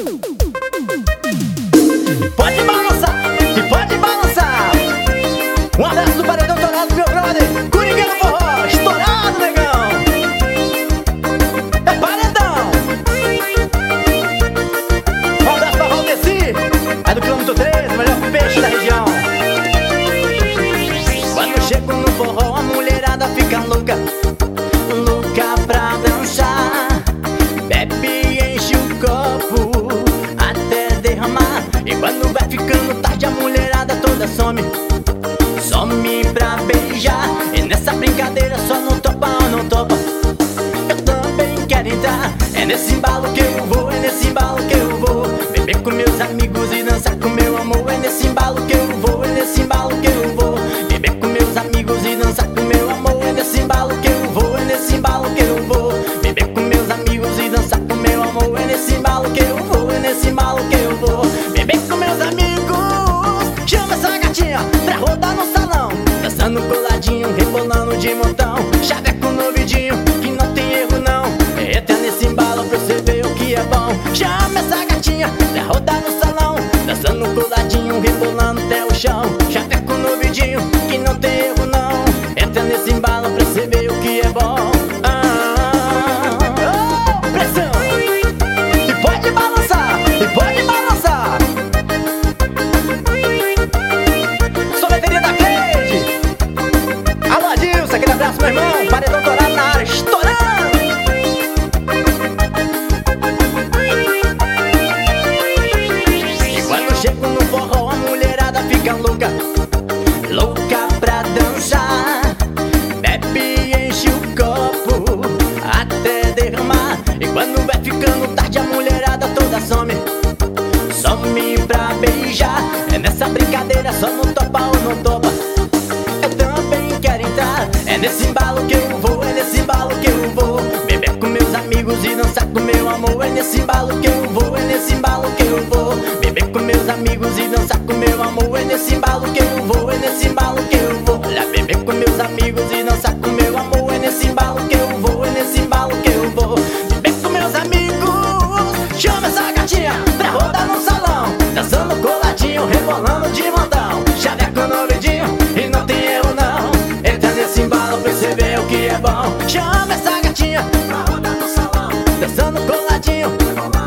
Pode balançar, e pode balançar. Um abraço do Paredão Dourado, meu brother Coringa do Forró, estourado, negão. É paredão. Um abraço pra Valdeci, é do quilômetro 13, melhor peixe da região. Quando eu chego no forró, a mulherada fica louca, louca pra dançar. Bebe, enche o copo até derramar. E quando vai ficando tarde, a mulherada toda some, some pra beijar. E nessa brincadeira só não topa ou não topa, eu também quero entrar. É nesse embalo que eu vou, é nesse embalo que eu vou. Beber com meus amigos e dançar com meu amor. É nesse embalo que eu vou, é nesse embalo que eu vou. Beber com meus amigos e dançar com meu amor. É nesse embalo que eu vou, é nesse embalo que eu vou. Beber com meus amigos e dançar com meu amor. É nesse embalo que eu vou, é nesse embalo que eu vou. Beber com meus amigos, chama essa gatinha pra rodar no salão, dançando coladinho, rebolando de montão. Chaveco no vidinho, que não tem erro não. Entra nesse embalo pra você ver o que é bom. Chama essa gatinha pra rodar no salão, dançando coladinho, rebolando até o chão. Chaveco no vidinho, que não tem erro não. Entra nesse embalo pra você ver o que é bom. Pressão! E pode balançar, e pode balançar. Sorveteria da Cleide. Alô, Adilson, aquele abraço, meu irmão. Paredão Dourado na área, estourando. E quando chego no forró, a mulherada fica louca, louca pra dançar. Bebe, enche o copo até derramar. E quando vai ficando tarde, a mulherada toda some, some pra beijar. É nessa brincadeira só não topa ou não topa, eu também quero entrar. É nesse embalo que eu vou, é nesse embalo que eu vou. Beber com meus amigos e dançar com meu amor. É nesse embalo que eu vou, é nesse embalo que eu vou. Beber com meus amigos e dançar com meu amor. É nesse embalo que eu vou, é nesse embalo que eu vou. Olha, beber com meus amigos e dançar com meu amor. É nesse embalo que eu vou, é nesse embalo que eu vou. Beber com meus amigos, chama essa gatinha pra rodar no salão, dançando coladinho, rebolando de montão. Chaveco no vidinho e não tem erro não. Entra nesse embalo pra você ver o que é bom. Chama essa gatinha pra rodar no salão, dançando coladinho, rebolando